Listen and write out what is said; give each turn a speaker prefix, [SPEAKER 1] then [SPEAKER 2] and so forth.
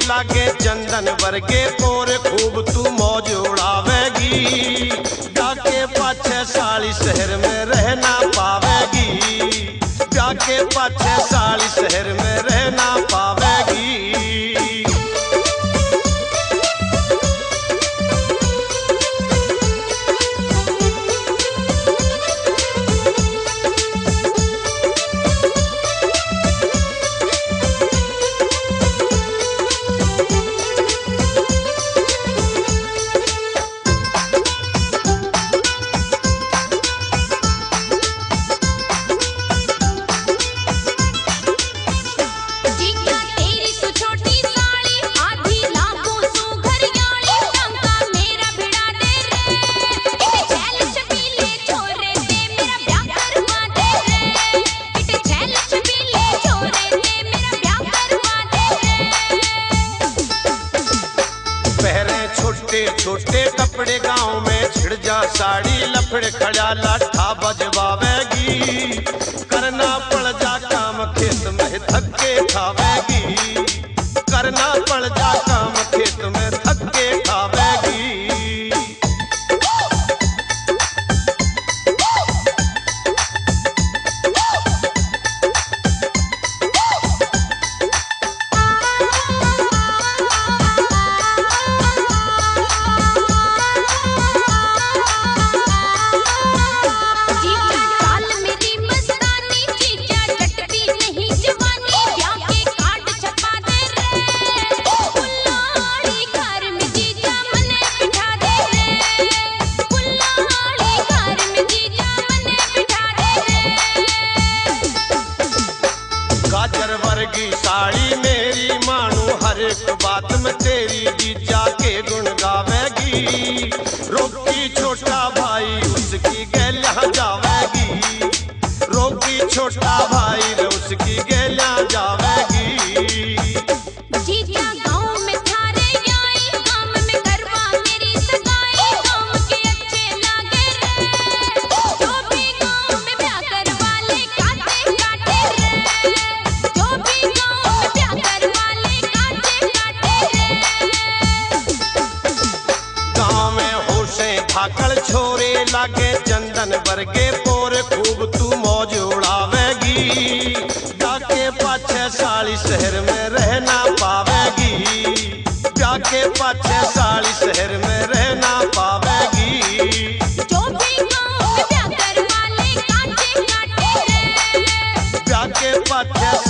[SPEAKER 1] लागे चंदन वर्गे और खूब तू मौज उड़ावेगी। जाके पाछे साली शहर में रहना पावेगी, जाके पाछे साली शहर में रहना पावेगी। छोटे कपड़े गांव में छिड़ जा साड़ी लफड़े खड़ा लाठा बजवावेगी। करना पड़ जा काम खेत में थके खावेगी, करना पड़ जा काम खेत में थके खावेगी। साड़ी मेरी मानू हर एक बात में तेरी जीजा के गुण गावेगी। रोकी छोटा भाई उसकी गैल्या जावेगी, रोकी छोटा भाई उसकी गैल्या जावेगी। भाकड़ छोरे लागे चंदन वर्गे और खूब तू मौज उड़ावेगी। जाके पाछे साली शहर में रहना पावेगी, जाके पाछे साली शहर में रहना पावेगी। जो भी गाँव में प्यार वाले कांटे काटे रे, जाके पाछे